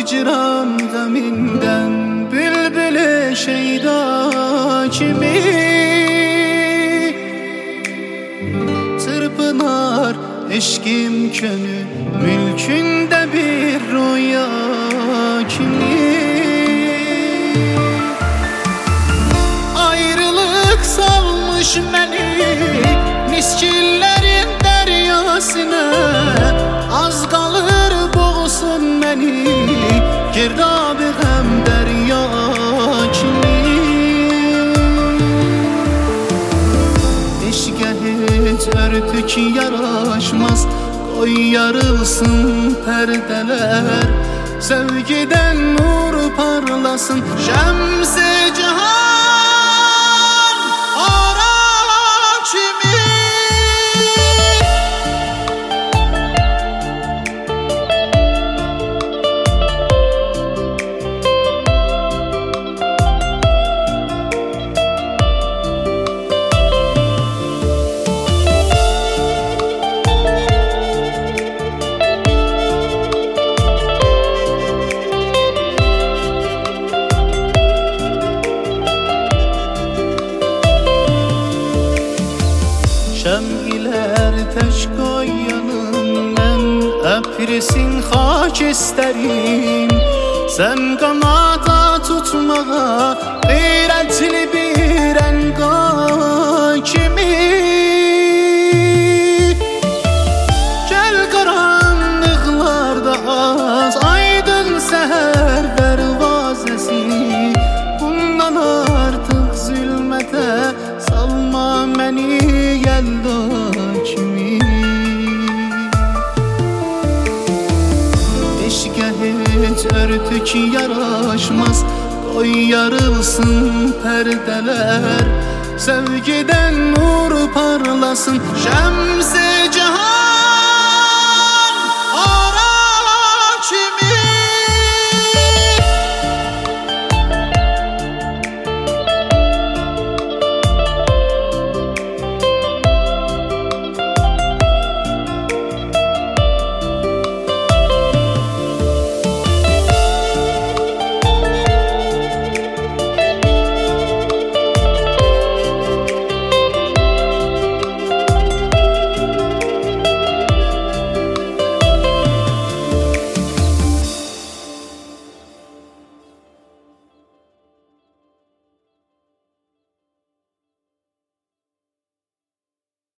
hicran geminden bülbül şeyda kimi çırpınar eşkim könü mülkünde bir rüya kimi. Ayrılık salmış beni miskillerin deryasına, az kalır boğsun beni girdabı hem derya kimi. Eşke hiç örtük yaraşmaz, koy yarılsın perdeler, sevgiden nur parlasın şems-i cihan. Şemgiler teş koy yanımdan, öpresin hak isterim. Sen kanata tutmağa gayretli bir enga kimi. Gel karanlıklarda az aydın seher dervazesi, bundan artık zulmete salma beni yelda kimi. Eşke hiç örtük yaraşmaz, koy yarılsın perdeler, sevgiden nur parlasın şems-i cihan.